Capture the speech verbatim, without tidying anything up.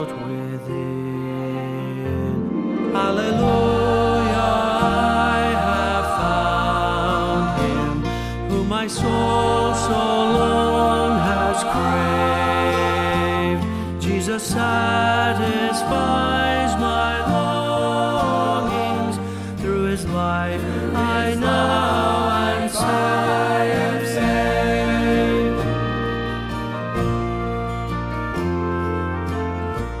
within. Hallelujah, I have found him, whom my soul so long has craved. Jesus satisfies my